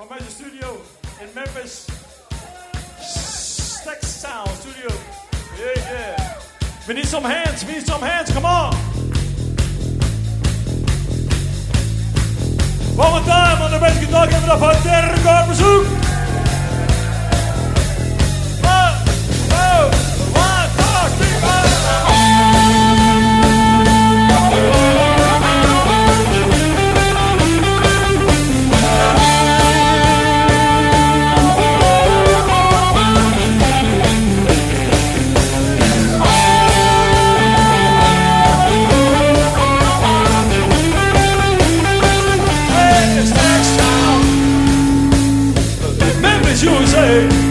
vanuit de studio in Memphis. Stack Sound Studio. Yeah. We need some hands, come on. One more time on the bass guitar, give it up for Dirk op bezoek. 1, 2, 1, 2, 3, 4. USA.